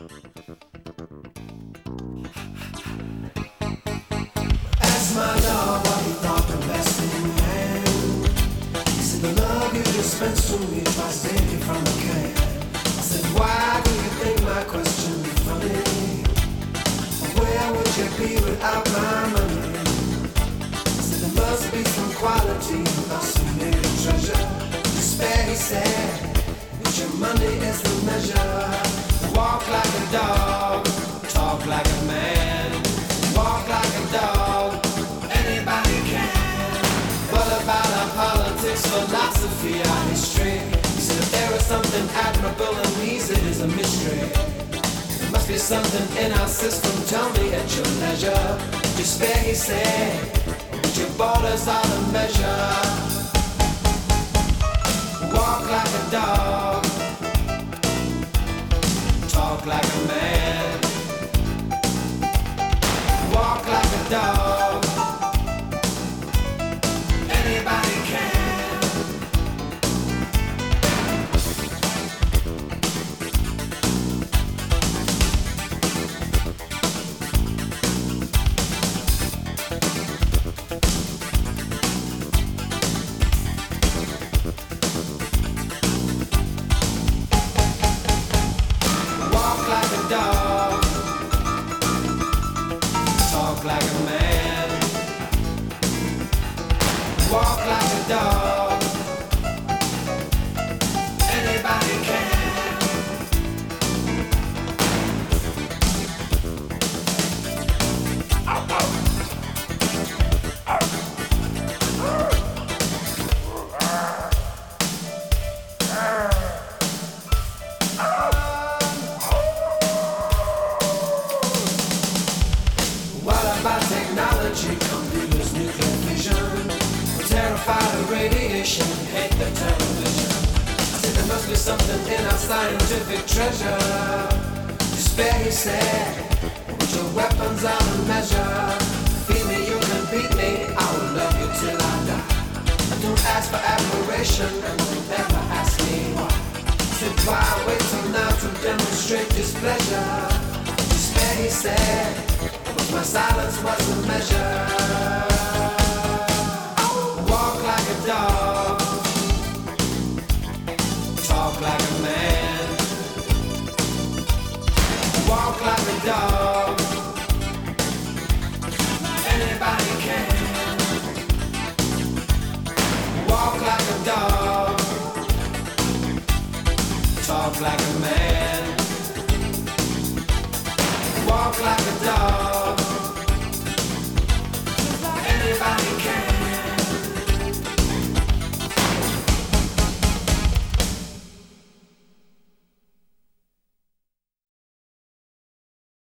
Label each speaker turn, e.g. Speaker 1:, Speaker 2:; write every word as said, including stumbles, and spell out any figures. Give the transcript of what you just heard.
Speaker 1: Ask my dog what he thought the best thing man. He said the love you dispense to me tries to take it from a can. I said why do you think my question is funny? Where would you be without my money? I said there must be some quality of some little treasure. Despair, he said, with your money is the measure. Walk like a dog, talk like a man. Walk like a dog, anybody can. What about our politics, philosophy, our history? He said if there is something admirable in these, it is a mystery. There must be something in our system, tell me at your leisure. Despair, he said, but your borders are the measure. Walk like a dog, talk like a man. Walk like a dog, anybody can. Walk like a dog, talk like a man. Walk like a dog, anybody can. What about technology, computers, nuclear fission? We're terrified of radiation, hate the television. I said there must be something in our scientific treasure. Despair, he said, with your weapons out of measure. Feed me, you can beat me, I will love you till I die. I don't ask for admiration, and don't ever ask me why. I said why wait till now to demonstrate displeasure? Despair, he said, my silence was the measure. Walk like a dog, talk like a man. Walk like a dog, anybody can. Walk like a dog, talk like a man.